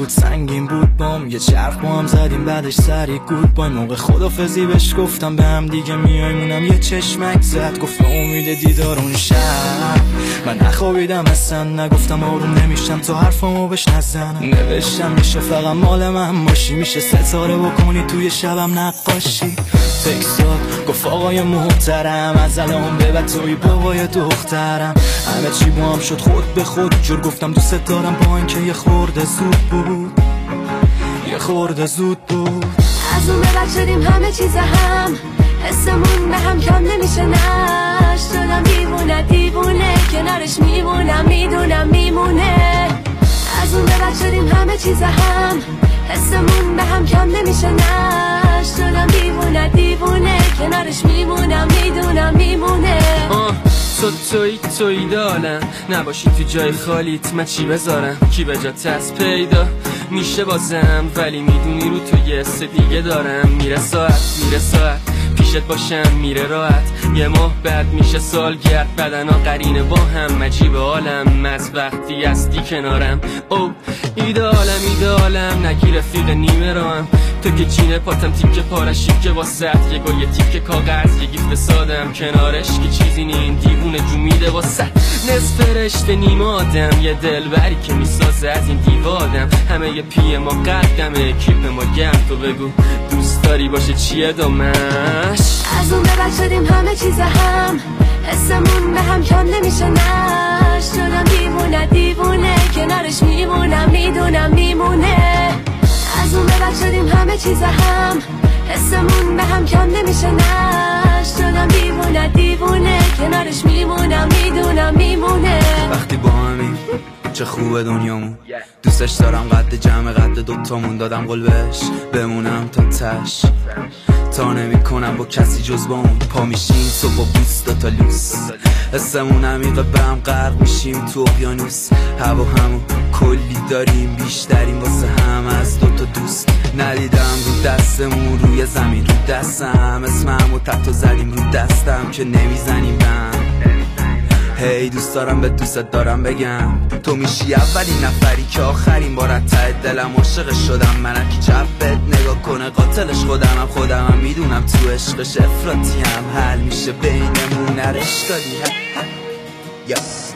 بود سنگین بود بام، یه چرخ با هم زدیم بعدش سری گود بای. موقع خدافزی بهش گفتم به هم دیگه میایمونم، یه چشمک زد گفت به امید دیدار اون شب. من نخوابیدم اصلا، نگفتم آروم نمیشم تا حرفامو بهش نزنم. نوشتم میشه فقط مال من باشی، میشه ستاره بکنی توی شبم نقاشی. تکسات گفت آقای محترم از الان به بعد توی بابای دخترم. همه چی با هم شد خود به خود، جور گفتم دوست دارم با اینکه یه خورده زود بود، یه خورده زود بود. از اون به بعد شدیم همه چیز هم، حسمون به هم کم نمیشه نش. شدم دیوونه دیوونه کنارش میمونم، میدونم میمونه. از اون به بعد شدیم همه چیز هم، حسمون به هم کم نمیشه نش. شدم دیوونه دیوونه کنارش میمونم، میدونم میمونه. توی دالم نباشی تو جای خالیت، من چی بذارم کی به جات از پیدا میشه بازم. ولی میدونی رو تو یه حس دیگه دارم، میره ساعت پیشت باشم میره راحت. یه ماه بعد میشه سالگرد، بدنا قرینه با هم عجیب عالم. از وقتی هستی کنارم او ایدالم نگی رفیق نیمه راهم. تو که چینه پاتم تیکه پارشی که واسه یه تیکه کاغذ یه گیفت سادم کنارش که چیزی نین دیوونه جو میده واسه. نصف رشته نیمه آدم، یه دلبری که میسازه از این دیوادم. همه یه پی ما قدمه کیپ ما گرم، تو بگو دوست داری باشه چیه دامش. از اون به بعد شدیم همه چیز هم، حسمون به هم کم نمیشه نش. شدم دیوونه دیوونه کنارش میمونم، میدونم میمونه. از اون به بعد شدیم همه چیز هم، حسمون به هم کم نمیشه نش. شدم دیوونه دیوونه کنارش میمونم، میدونم میمونه. وقتی با همین چه خوبه دنیامون، دوستش دارم قد جمع قد دوتامون. دادم قول بهش بمونم تا تش، تا نمی کنم با کسی جز با اون. پا میشیم صبح با بوست تا لوس، حسمون عمیقه به هم غرق میشیم تو اقیانوس. هوا همون کلی داریم بیشتریم واسه هم از دوتا دوست. ندیدم رو دستمون روی زمین، رو دستم اسممو تحت زدیم رو دستم که نمیزنیم بم. هی دوست دارم به دوست دارم بگم، تو میشی اولین نفری که آخرین بار ته دلم عاشق شدم. منکی چپت نگاه کنه قاتلش خودمم میدونم تو عشقش افراطیم. حل میشه بینمون نرشتالی